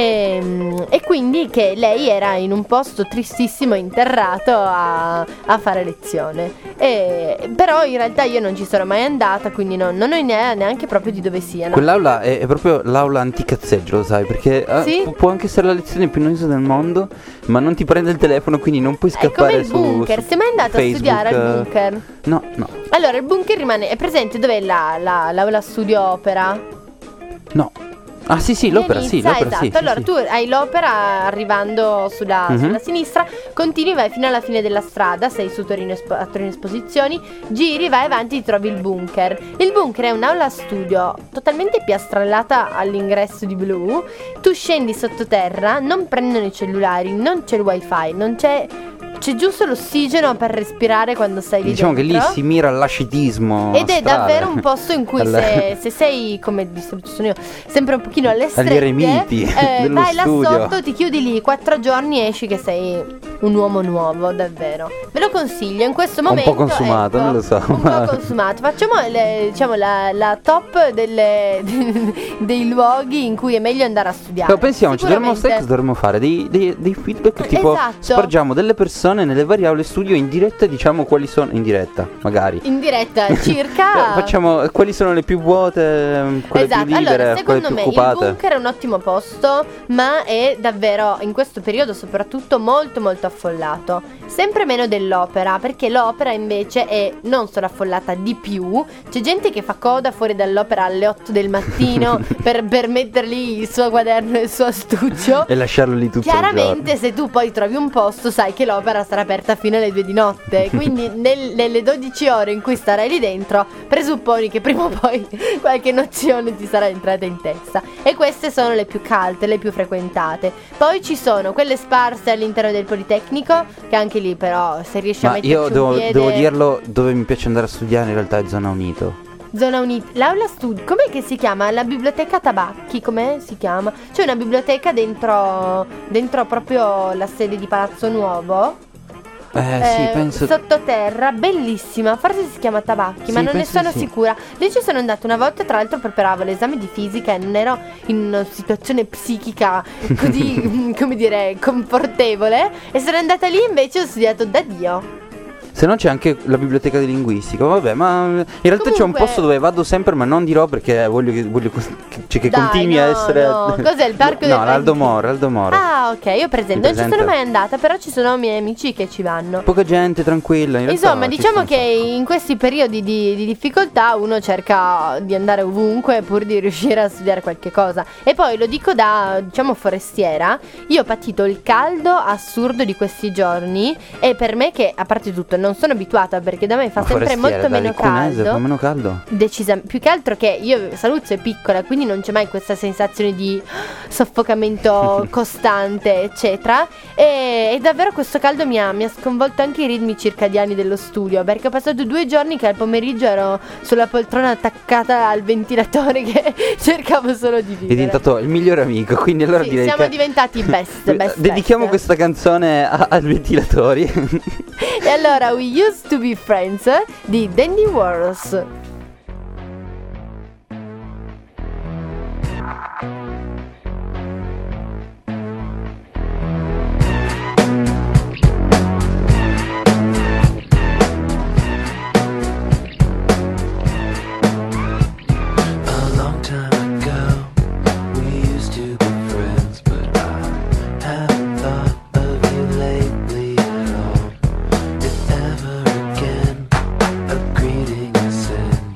e, e quindi che lei era in un posto tristissimo interrato a, a fare lezione. E, però in realtà io non ci sono mai andata, quindi non, non ho idea neanche proprio di dove siano. Quell'aula è, è proprio l'aula anticazzeggio, lo sai, perché eh, Sì? pu- può anche essere la lezione più noiosa del mondo, ma non ti prende il telefono, quindi non puoi È come scappare il su bunker. su Sei mai andato a Facebook, studiare al eh. bunker? No, no, Allora, il bunker rimane. È presente dov'è la, la, l'aula studio opera? no. Ah sì sì, l'opera, sì, Pianista, l'opera, esatto. sì, sì, Allora sì. tu hai l'opera arrivando sulla, Mhm. sulla sinistra, continui, vai fino alla fine della strada, sei su Torino, Espo- a Torino Esposizioni, giri, vai avanti e trovi il bunker. Il bunker è un'aula studio totalmente piastrellata all'ingresso di blu. Tu scendi sottoterra, non prendono i cellulari, non c'è il wifi, non c'è... C'è giusto l'ossigeno per respirare quando stai lì Diciamo che lì dentro. si mira all'ascetismo Ed è astrale. davvero un posto in cui Alla- se, se sei, come di solito sono io, sempre un pochino alle strette, eremiti eh, dello vai là studio. sotto, ti chiudi lì quattro giorni e esci che sei un uomo nuovo, davvero. Ve lo consiglio in questo Un momento. po' consumato, ecco, non lo so, Un ma- po' consumato. Facciamo le- diciamo la, la top delle, dei luoghi in cui è meglio andare a studiare. Però pensiamoci, dovremmo, sai Sicuramente- cosa dovremmo fare? Dei, dei, dei feedback tipo Esatto. spargiamo delle persone nelle varie aule studio in diretta e diciamo quali sono in diretta, magari. in diretta circa. Eh, Facciamo quali sono le più vuote, quelle Esatto, più libere, allora quelle secondo più me il occupate. bunker è un ottimo posto, ma è davvero in questo periodo soprattutto molto molto affollato. Sempre meno dell'opera, perché l'opera invece è non solo affollata di più, c'è gente che fa coda fuori dall'opera alle otto del mattino per, per mettere lì il suo quaderno e il suo astuccio. E lasciarlo lì tutto il giorno. Chiaramente se tu poi trovi un posto sai che l'opera sarà aperta fino alle due di notte. Quindi nel- nelle dodici ore in cui starai lì dentro presupponi che prima o poi qualche nozione ti sarà entrata in testa. E queste sono le più calte, le più frequentate. Poi ci sono quelle sparse all'interno del Politecnico, che anche lì però se riesci a Ma metterci io un devo, piede. devo dirlo, dove mi piace andare a studiare in realtà è Zona Unito. Zona Unita, l'aula studi, com'è che si chiama? La biblioteca Tabacchi, com'è si chiama? C'è una biblioteca dentro, dentro proprio la sede di Palazzo Nuovo. Eh, sì, penso- sottoterra, bellissima, forse si chiama Tabacchi, Sì, ma non ne penso sono di sì. sicura. Lì ci sono andata una volta, tra l'altro preparavo l'esame di fisica e non ero in una situazione psichica così, come dire, confortevole, e sono andata lì invece ho studiato da Dio. Se no c'è anche la biblioteca di linguistica. Vabbè, ma in realtà c'è un Comunque- posto dove vado sempre, ma non dirò perché voglio che, voglio cos- che- cioè, che Dai, continui no, a essere. no. Cos'è, il parco No, del- l'Aldo Moro, Aldo Moro. Ah, ok, io presente. Non ci presente? sono mai andata, però ci sono miei amici che ci vanno. Poca gente, tranquilla. In realtà Insomma, ci diciamo sta un che sacco. in questi periodi di, di difficoltà uno cerca di andare ovunque pur di riuscire a studiare qualche cosa. E poi lo dico da, diciamo, forestiera, io ho patito il caldo assurdo di questi giorni e per me che, a parte tutto, non sono abituata perché da me fa Ma sempre forestiera, molto dai, meno Cunese, fa caldo. meno caldo. Decisamente, più che altro che io Saluzzo è piccola, quindi non c'è mai questa sensazione di soffocamento costante, eccetera. E, e davvero questo caldo mi ha, mi ha sconvolto anche i ritmi circadiani dello studio, perché ho passato due giorni che al pomeriggio ero sulla poltrona attaccata al ventilatore che cercavo solo di È vivere. diventato il migliore amico, quindi allora Sì, direi siamo che diventati best, best dedichiamo best. questa canzone a- ai ventilatori. E allora We Used to Be Friends di Dandy Warhols. A long time ago, we used to be friends, but I haven't thought of you lately at all. If ever again, a greeting I send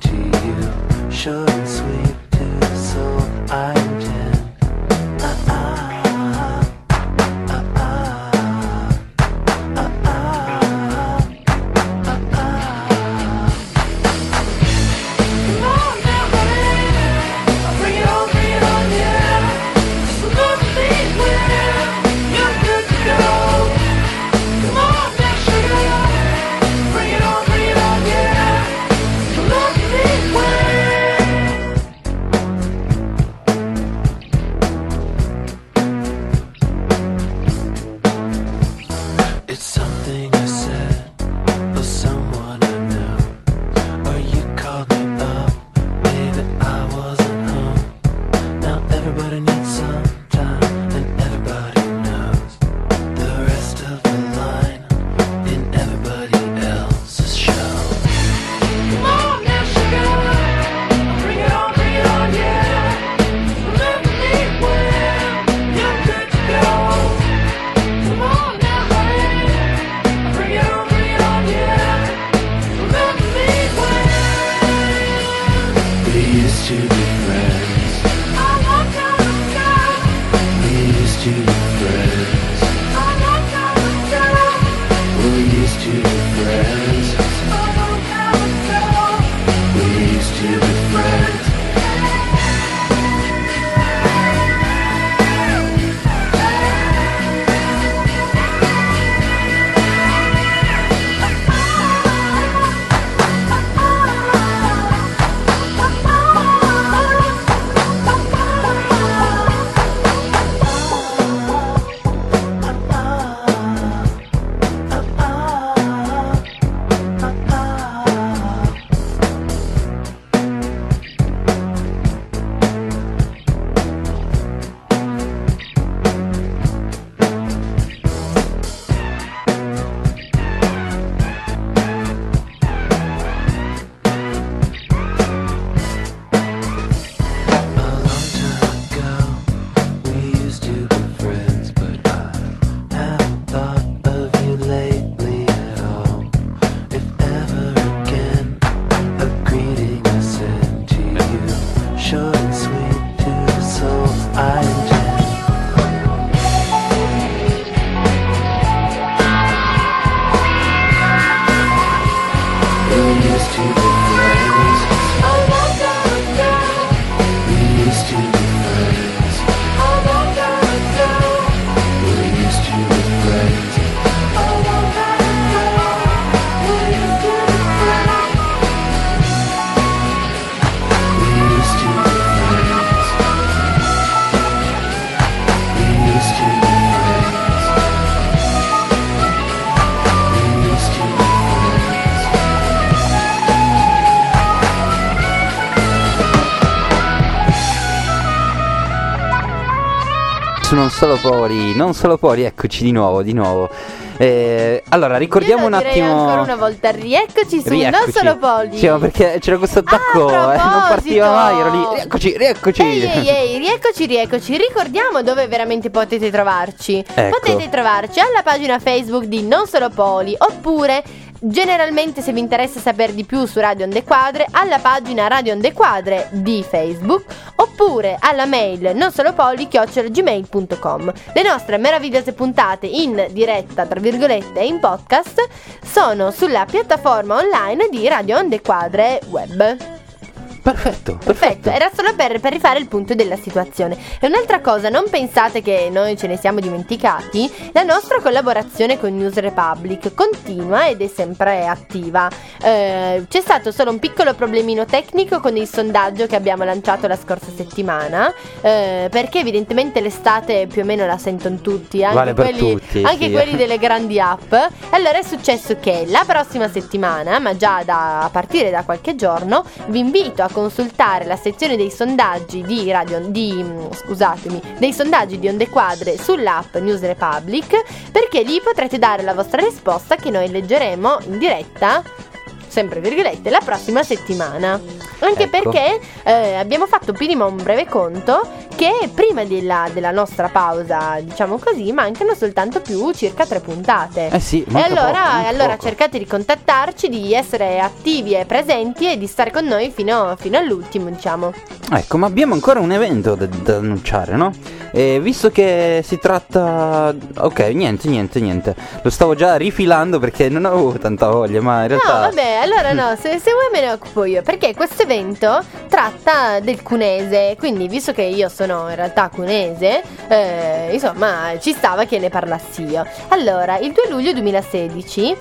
su Non Solo Poli, Non Solo Poli, eccoci di nuovo, di nuovo. Eh, allora ricordiamo Io un lo direi attimo. ancora una volta, rieccoci su Rieccoci. Non Solo Poli. Sì, ma perché c'era questo attacco, Ah, a eh, non partiva proposito. mai, ero lì. Rieccoci, rieccoci. Ehi, ehi, ehi, rieccoci, rieccoci. Ricordiamo dove veramente potete trovarci. Ecco. Potete trovarci alla pagina Facebook di Non Solo Poli, oppure generalmente, se vi interessa sapere di più su Radio Onde Quadre, alla pagina Radio Onde Quadre di Facebook, oppure alla mail nonsolopoli chiocciola gmail punto com. Le nostre meravigliose puntate in diretta, tra virgolette, e in podcast sono sulla piattaforma online di Radio Onde Quadre Web. Perfetto, Perfetto, perfetto. era solo per, per rifare il punto della situazione. E un'altra cosa, non pensate che noi ce ne siamo dimenticati, la nostra collaborazione con News Republic continua ed è sempre attiva. Eh, c'è stato solo un piccolo problemino tecnico con il sondaggio che abbiamo lanciato la scorsa settimana, eh, perché evidentemente l'estate più o meno la sentono tutti, anche Vale per quelli, tutti, anche sì. quelli delle grandi app. E allora è successo che la prossima settimana, ma già da, a partire da qualche giorno, vi invito a consultare la sezione dei sondaggi di radio di scusatemi dei sondaggi di Onde Quadre sull'app News Republic, perché lì potrete dare la vostra risposta che noi leggeremo in diretta, sempre virgolette, la prossima settimana. Anche Ecco. perché eh, abbiamo fatto prima un breve conto che prima della, della nostra pausa, diciamo così, mancano soltanto più circa tre puntate. Eh sì, E manca allora, poco, manca allora poco. cercate di contattarci, di essere attivi e presenti e di stare con noi fino, fino all'ultimo, diciamo. Ecco, ma abbiamo ancora un evento da, da annunciare, no? E visto che si tratta... Ok, niente, niente, niente. Lo stavo già rifilando perché non avevo tanta voglia, ma in realtà... No, vabbè, allora no, se, se vuoi me ne occupo io, perché questo evento tratta del cunese, quindi visto che io sono in realtà cunese, eh, insomma, ci stava che ne parlassi io. Allora, il due luglio duemilasedici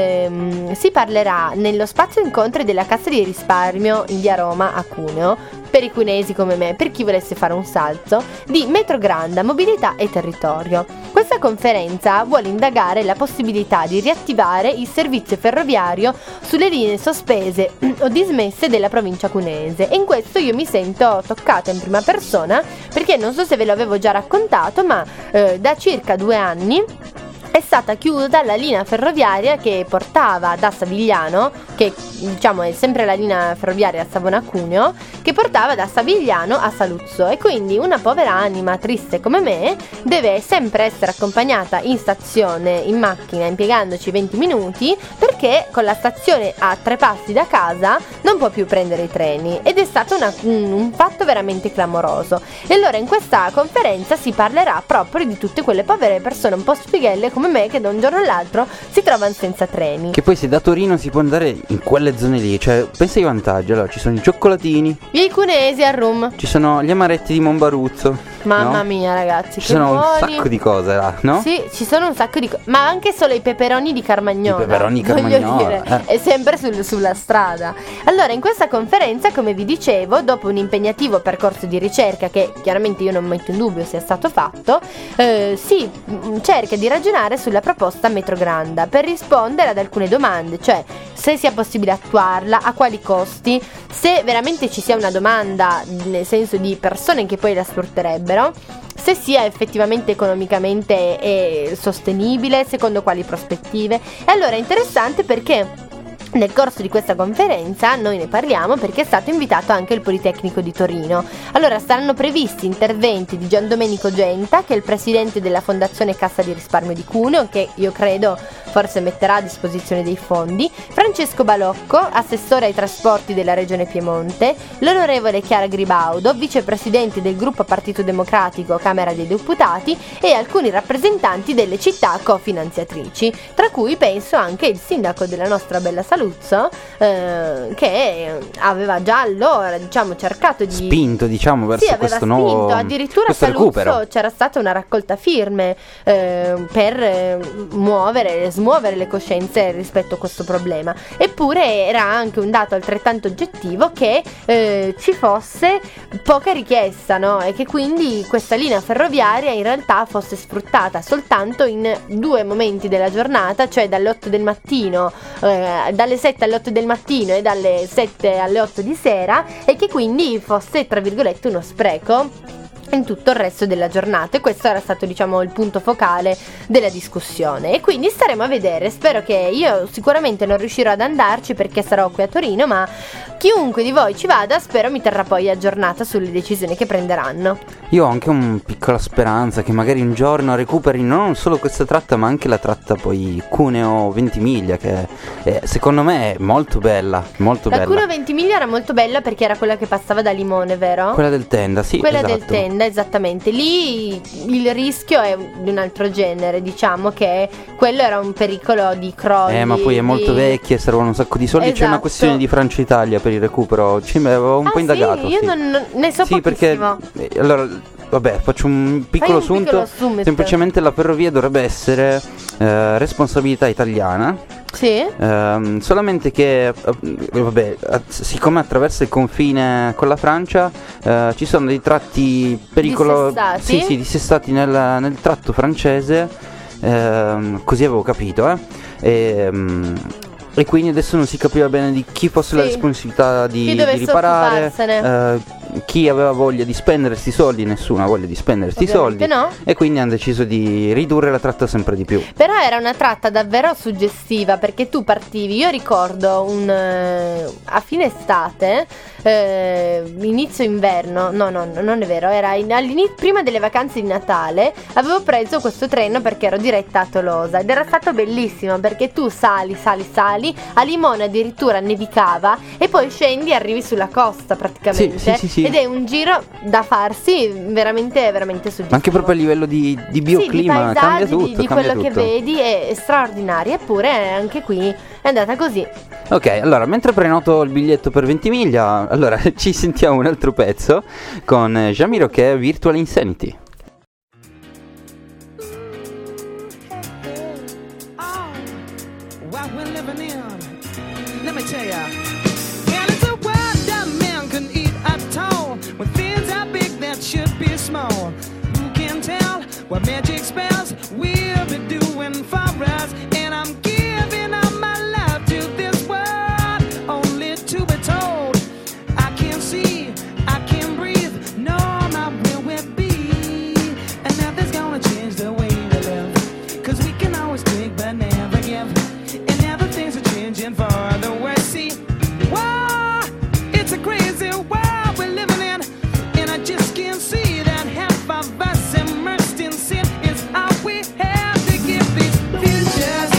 ehm, si parlerà nello spazio incontri della Cassa di Risparmio in via Roma a Cuneo, per i cunesi come me, per chi volesse fare un salto, di Metrogranda, mobilità e territorio. Questa conferenza vuole indagare la possibilità di riattivare il servizio ferroviario sulle linee sospese o dismesse della provincia cunese, e in questo io mi sento toccata in prima persona, perché non so se ve l'avevo già raccontato, ma eh, da circa due anni è stata chiusa la linea ferroviaria che portava da Savigliano, che diciamo è sempre la linea ferroviaria Savona-Cuneo, che portava da Savigliano a Saluzzo, e quindi una povera anima triste come me deve sempre essere accompagnata in stazione in macchina impiegandoci venti minuti, perché con la stazione a tre passi da casa non può più prendere i treni, ed è stato una, un, un fatto veramente clamoroso. E allora in questa conferenza si parlerà proprio di tutte quelle povere persone un po' spighelle come me che da un giorno all'altro si trovano senza treni. Che poi se da Torino si può andare in quelle zone lì, cioè pensa ai vantaggi. Allora ci sono i cioccolatini, I cunesi al rum. ci sono gli amaretti di Monbaruzzo. Mamma no? mia ragazzi, Ci che sono un buoni. sacco di cose là, no? Sì, ci sono un sacco di cose, ma anche solo i peperoni di Carmagnola. I peperoni di voglio Carmagnola, dire, eh. è sempre sul- sulla strada. Allora, in questa conferenza, come vi dicevo, dopo un impegnativo percorso di ricerca, che chiaramente io non metto in dubbio sia stato fatto, eh, si mh, cerca di ragionare sulla proposta Metrogranda per rispondere ad alcune domande, cioè se sia possibile attuarla, a quali costi, se veramente ci sia una domanda nel senso di persone che poi la sfrutterebbero, se sia effettivamente economicamente eh, sostenibile, secondo quali prospettive. E allora è interessante perché nel corso di questa conferenza noi ne parliamo, perché è stato invitato anche il Politecnico di Torino. Allora saranno previsti interventi di Gian Domenico Genta, che è il presidente della Fondazione Cassa di Risparmio di Cuneo, che io credo forse metterà a disposizione dei fondi, Francesco Balocco, assessore ai trasporti della Regione Piemonte, l'onorevole Chiara Gribaudo, vicepresidente del gruppo Partito Democratico Camera dei Deputati, e alcuni rappresentanti delle città cofinanziatrici, tra cui penso anche il sindaco della nostra bella Saluzzo, eh, che aveva già allora diciamo cercato di Spinto, diciamo, verso sì, aveva questo spinto, nuovo addirittura a questo Saluzzo recupero. c'era stata una raccolta firme eh, per eh, muovere, smuovere le coscienze rispetto a questo problema. Eppure era anche un dato altrettanto oggettivo che eh, ci fosse poca richiesta, no? E che quindi questa linea ferroviaria in realtà fosse sfruttata soltanto in due momenti della giornata, cioè dalle otto del mattino, eh, dalle sette alle otto del mattino e dalle sette alle otto di sera, e che quindi fosse tra virgolette uno spreco in tutto il resto della giornata, e questo era stato, diciamo, il punto focale della discussione. E quindi staremo a vedere. Spero che io sicuramente non riuscirò ad andarci perché sarò qui a Torino, ma chiunque di voi ci vada spero mi terrà poi aggiornata sulle decisioni che prenderanno. Io ho anche una piccola speranza che magari un giorno recuperi non solo questa tratta ma anche la tratta poi Cuneo-Ventimiglia, che è, secondo me è molto bella, molto la bella. Cuneo-Ventimiglia era molto bella perché era quella che passava da Limone, vero? Quella del Tenda, sì, Quella esatto. del Tenda, esattamente. Lì il rischio è di un altro genere, diciamo che quello era un pericolo di crolli. Eh, ma poi è molto di... vecchia e servono un sacco di soldi. Esatto. C'è una questione di Francia Italia per il recupero. Ci avevo un ah, po' indagato. Sì, io sì. non, non ne so sì, perché pochissimo. eh, allora, vabbè, faccio un piccolo un assunto. piccolo assunto. Semplicemente la ferrovia dovrebbe essere eh, responsabilità italiana. Sì. Ehm, solamente che eh, vabbè, eh, siccome attraversa il confine con la Francia, eh, ci sono dei tratti pericolosi. Dissestati? Sì, sì, dissestati nel, nel tratto francese. Ehm, così avevo capito, eh. E, um, e quindi adesso non si capiva bene di chi fosse Sì. la responsabilità di, Chi di dovesse riparare, occuparsene. eh, chi aveva voglia di spendere sti soldi, nessuno ha voglia di spendere sti Ovviamente soldi, no. e quindi hanno deciso di ridurre la tratta sempre di più. Però era una tratta davvero suggestiva perché tu partivi, io ricordo un eh, a fine estate, eh, inizio inverno, no no no, non è vero, era in, all'inizio, prima delle vacanze di Natale, avevo preso questo treno perché ero diretta a Tolosa ed era stato bellissimo perché tu sali, sali, sali, a Limone addirittura nevicava e poi scendi e arrivi sulla costa praticamente. Sì, sì, sì, sì. Ed è un giro da farsi veramente veramente suggestivo. Ma anche proprio a livello di, di bioclima, sì, di cambia paesaggi, tutto, di, di cambia quello tutto. che vedi è straordinario, eppure anche qui è andata così. Ok, allora, mentre prenoto il biglietto per Ventimiglia, allora ci sentiamo un altro pezzo con Jamiro che è Virtual Insanity. What we're living in, let me tell ya. And it's a world that man can eat at all. When things are big that should be small. Who can tell what magic spells we'll be doing for us? And I'm giving all my love to this world, only to be told I can't see, I can't breathe, no, not where we'll be. And nothing's gonna change the way we live, 'cause we can always take but never give. Changing for the worse, see. Whoa, it's a crazy world we're living in, and I just can't see that half of us immersed in sin is all we have to give these futures.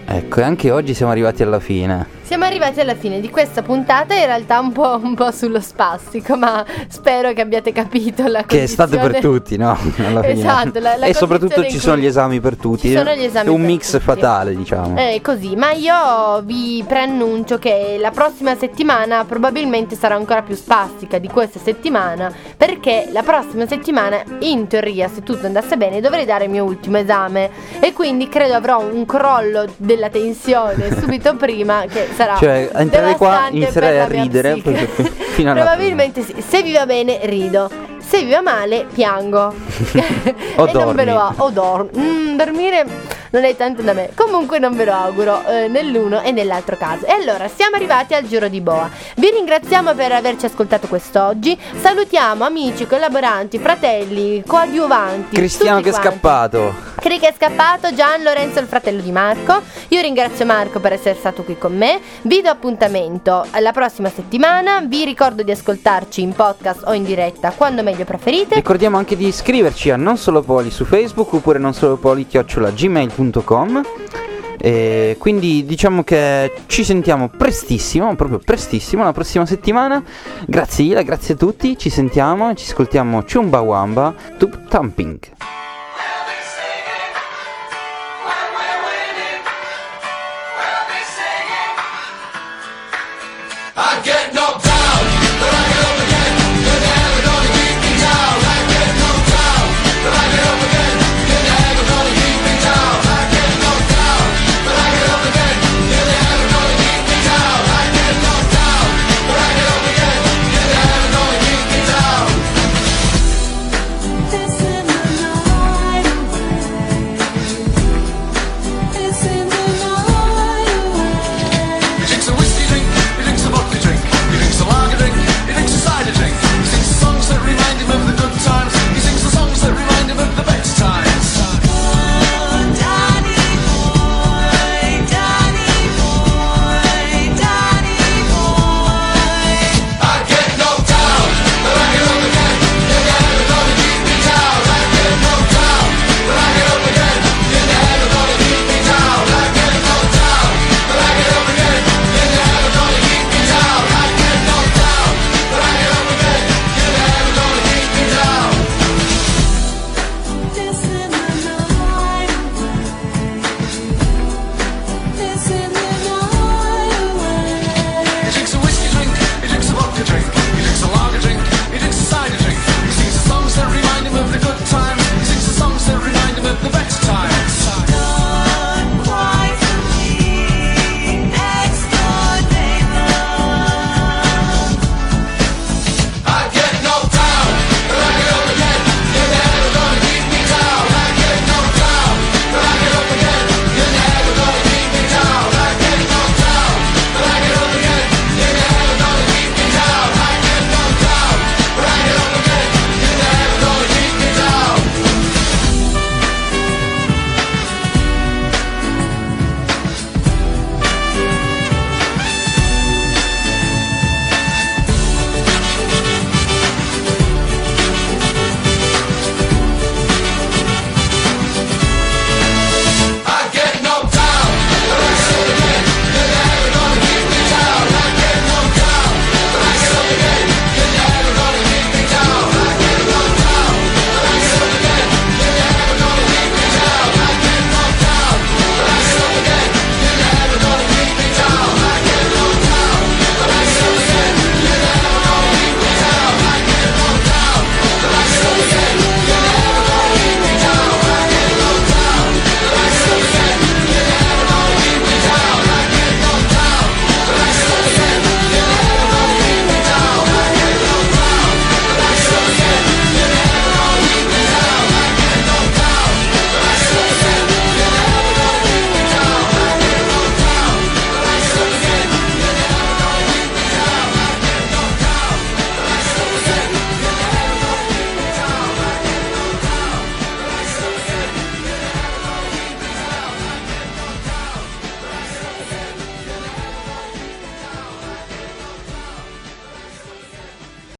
Ecco, e anche oggi siamo arrivati alla fine. Siamo arrivati alla fine di questa puntata, in realtà un po', un po' sullo spastico, ma spero che abbiate capito la Che è stato per tutti, no? Alla fine. Esatto, la, la e soprattutto condizione ci in sono cui- gli esami per tutti. Ci sono gli esami È un per mix tutti. fatale, diciamo. Eh, così, ma io vi preannuncio che la prossima settimana probabilmente sarà ancora più spastica di questa settimana, perché la prossima settimana, in teoria, se tutto andasse bene, dovrei dare il mio ultimo esame e quindi credo avrò un crollo della tensione subito prima, che sarà Cioè, entrerei qua, devastante inizierei per a la mia ridere psiche. perché- fino alla Probabilmente sì, se vi va bene rido, se vi va male piango. O e non ve lo dormi. a- o dor- mm, dormire non è tanto da me. Comunque non ve lo auguro eh, nell'uno e nell'altro caso. E allora siamo arrivati al giro di boa. Vi ringraziamo per averci ascoltato quest'oggi. Salutiamo amici, collaboranti, fratelli, coadiuvanti. Cristiano tutti che è quanti. scappato. Cri che è scappato, Gian Lorenzo, il fratello di Marco. Io ringrazio Marco per essere stato qui con me. Vi do appuntamento alla prossima settimana. Vi ricordo di ascoltarci in podcast o in diretta quando meglio preferite. Ricordiamo anche di iscriverci a Non Solo Poli su Facebook oppure non solo poli chiocciola gmail punto com. E quindi diciamo che ci sentiamo prestissimo, proprio prestissimo, la prossima settimana. Grazie Ila, grazie a tutti, ci sentiamo e ci ascoltiamo Chumbawamba Tube Thumping.